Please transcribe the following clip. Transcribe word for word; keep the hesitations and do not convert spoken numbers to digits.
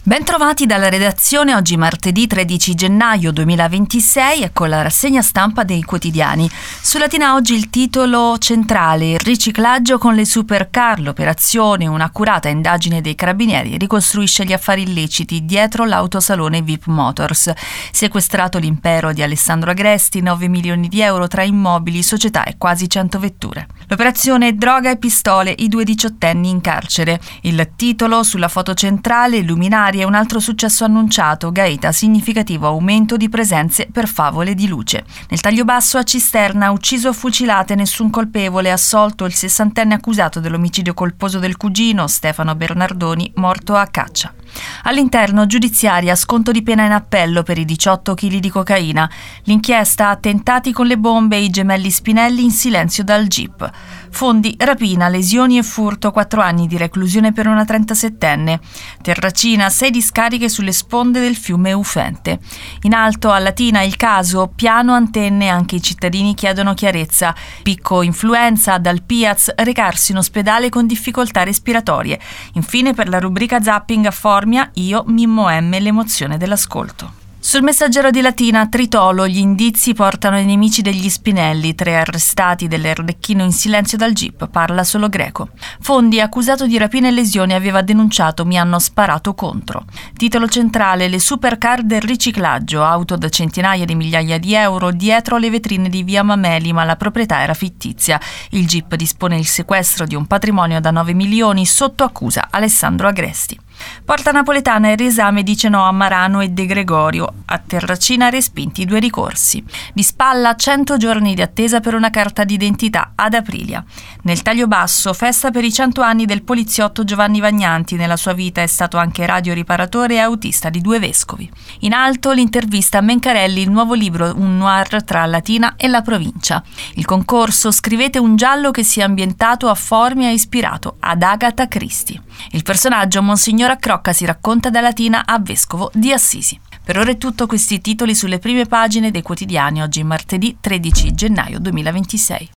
Bentrovati dalla redazione, oggi martedì tredici gennaio duemilaventisei, ecco la rassegna stampa dei quotidiani. Su Latina oggi il titolo centrale: il riciclaggio con le supercar, l'operazione, un'accurata indagine dei carabinieri ricostruisce gli affari illeciti dietro l'autosalone V I P Motors. Sequestrato l'impero di Alessandro Agresti, nove milioni di euro tra immobili, società e quasi cento vetture. L'operazione droga e pistole, i due diciottenni in carcere. Il titolo sulla foto centrale: luminarie e un altro successo annunciato, Gaeta, significativo aumento di presenze per favole di luce. Nel taglio basso a Cisterna, ucciso a fucilate, nessun colpevole, assolto il sessantenne accusato dell'omicidio colposo del cugino, Stefano Bernardoni, morto a Caccia. All'interno, giudiziaria, sconto di pena in appello per i diciotto chili di cocaina. L'inchiesta, attentati con le bombe e i gemelli Spinelli in silenzio dal Jeep. Fondi, rapina, lesioni e furto, quattro anni di reclusione per una trentasettenne. Terracina, sei discariche sulle sponde del fiume Ufente. In alto, a Latina, il caso, piano antenne, anche i cittadini chiedono chiarezza. Picco influenza, dal Piaz, recarsi in ospedale con difficoltà respiratorie. Infine, per la rubrica zapping a Formia, io, Mimmo M, l'emozione dell'ascolto. Sul Messaggero di Latina, Tritolo, gli indizi portano ai nemici degli Spinelli, tre arrestati dell'Arlecchino in silenzio dal Jeep, parla solo Greco. Fondi, accusato di rapina e lesioni, aveva denunciato, mi hanno sparato contro. Titolo centrale: le supercar del riciclaggio, auto da centinaia di migliaia di euro dietro le vetrine di via Mameli, ma la proprietà era fittizia. Il Jeep dispone il sequestro di un patrimonio da nove milioni, sotto accusa Alessandro Agresti. Porta Napoletana, il riesame dice no a Marano e De Gregorio. A Terracina respinti i due ricorsi. Di spalla cento giorni di attesa per una carta d'identità ad Aprilia. Nel taglio basso, festa per i cento anni del poliziotto Giovanni Vagnanti. Nella sua vita è stato anche radioriparatore e autista di due vescovi. In alto, l'intervista a Mencarelli, il nuovo libro, un noir tra Latina e la provincia. Il concorso, scrivete un giallo che sia ambientato a Formia e ispirato ad Agatha Christie. Il personaggio, Monsignor Accrocca, si racconta da Latina a vescovo di Assisi. Per ora è tutto, questi titoli sulle prime pagine dei quotidiani oggi martedì tredici gennaio duemilaventisei.